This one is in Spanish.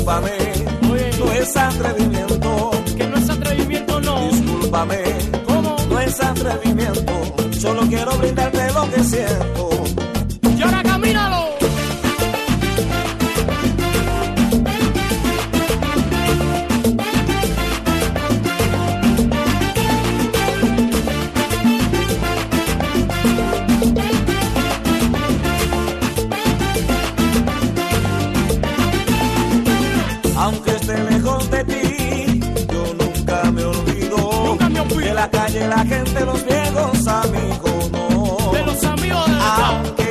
Discúlpame, Oye, no es atrevimiento. que no es atrevimiento, no. Discúlpame, ¿Cómo? no es atrevimiento. Solo quiero brindarte lo que siento. Y ahora camínalo. Aunque esté lejos de ti, yo nunca me olvido. Nunca me olvido. De la calle, la gente, los viejos amigos, no. De los amigos de verdad. Aunque